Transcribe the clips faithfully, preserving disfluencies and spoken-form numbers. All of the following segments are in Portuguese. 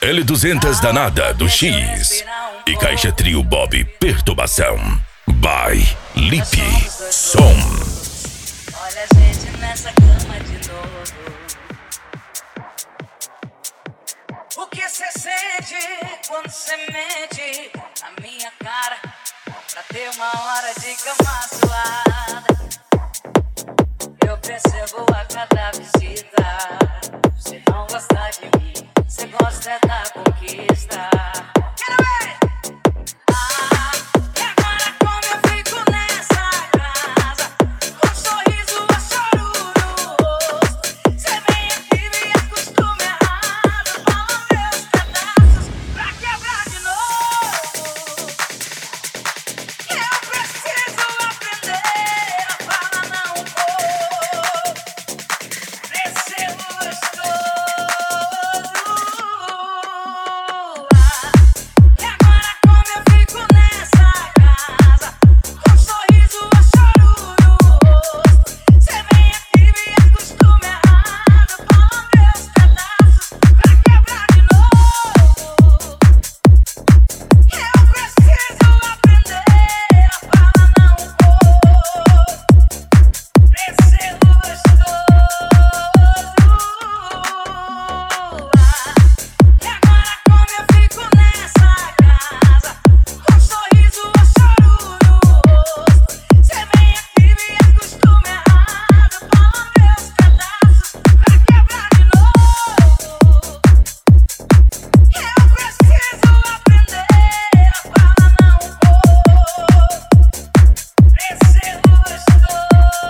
L duzentos danada do X e caixa trio Bob perturbação. By Lipe Som. Olha a gente nessa cama de novo. O que cê sente quando cê mente na minha cara pra ter uma hora de cama suada? Eu percebo a cada visita. Você não gosta de mim, você gosta da conquista. Quero ver! Ah, e agora como eu fico nessa casa, com um sorriso a choro no rosto. Você vem aqui e me acostuma errado, fala meus pedaços pra quebrar de novo. Eu preciso aprender a falar não vou. Descer gostoso. E agora como eu fico nessa casa, com um sorriso a choro no rosto. Você vem aqui e me acostuma errado, fala meus pedaços pra quebrar de novo. Eu preciso aprender a falar não vou. Descer gostoso. E agora como eu fico nessa casa, com um sorriso a choro no rosto. Você vem aqui e me acostuma errado, fala meus pedaços pra quebrar de novo. Eu preciso aprender a falar não vou. Descer gostoso.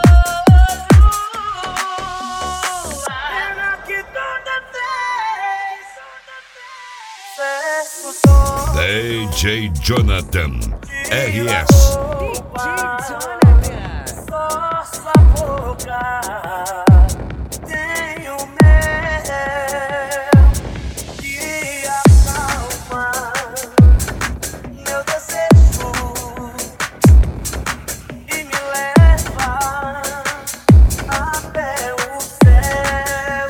Pena que toda vez certo tô D J Jonathan R S. nossa boca. Tenho medo que acalma meu desejo e me leva até o céu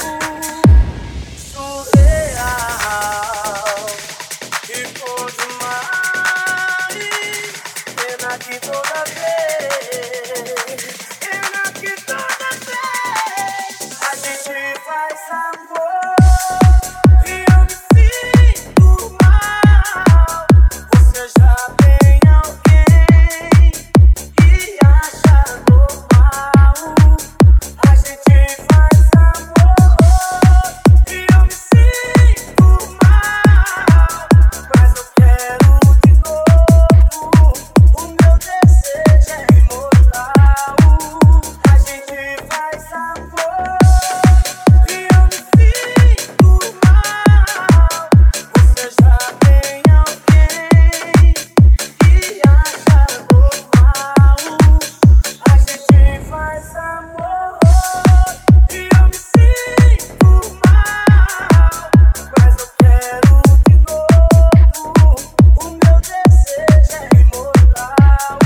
surreal. Ficou demais, pena que toda vez, pena que toda vez a gente faz amor e eu me sinto mal. Você já tem alguém e acha normal. A gente faz amor e eu me sinto mal, mas eu quero de novo. O meu desejo é imortal. A gente faz amor e eu me sinto mal. Você já tem alguém e acha normal. A gente faz amor e eu me sinto mal, mas eu quero de novo. O meu desejo é imortal.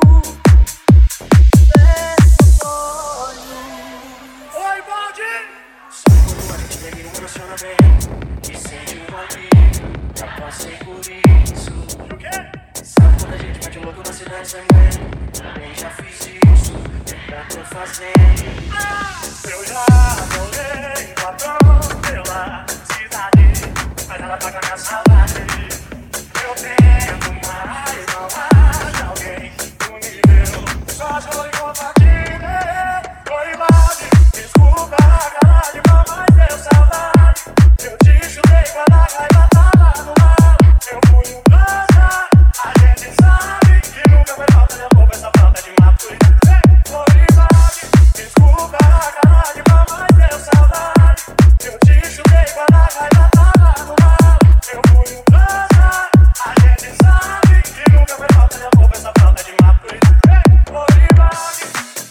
Fecha os olhos. Oi, Baldi! Só quando a gente bebe não funciona bem e sente um vazio. Já passei por isso. O quê? Sabe quando a gente mete louco na cidade sem bem? Também já fiz isso, ainda tô fazendo. Eu já rolei ladrão pela cidade, mas ela paga minha saudade. Eu tento, mas não acha alguém do nível. Só jogo e compartilhei. Oi, Baldi, desculpa a cara de mal, mas deu saudade. Eu te chutei quando a raiva tava no mar. Eu fui um dança, a gente sabe que nunca foi falta de amor, essa falta de maturidade. Oi, Baldi, desculpa a cara de mal, mas deu saudade. Eu te chutei quando a raiva tava no mar. Eu fui um dança, a gente sabe que nunca foi falta de amor, essa falta de maturidade. Oi, Baldi,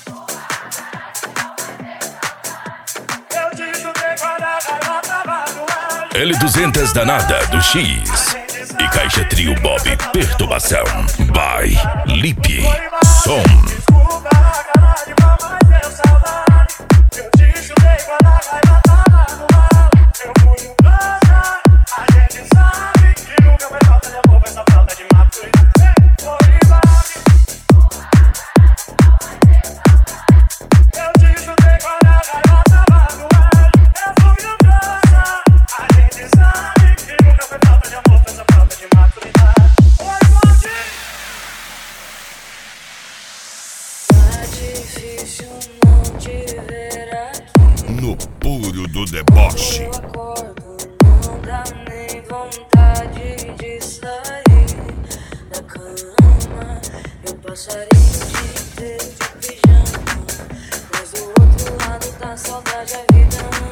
eu te chutei quando a raiva tava no ar. L duzentos danada do X e caixa trio Bob perturbação. By Lipe Som. Desculpa a cara de mal, mas deu saudade. Eu te chutei quando a raiva tava no ar. Eu fui um dança, a gente Estúdio do Deboche. Eu acordo, não dá nem vontade de sair da cama. Eu passaria o dia inteiro de pijama, mas do outro lado da saudade a vida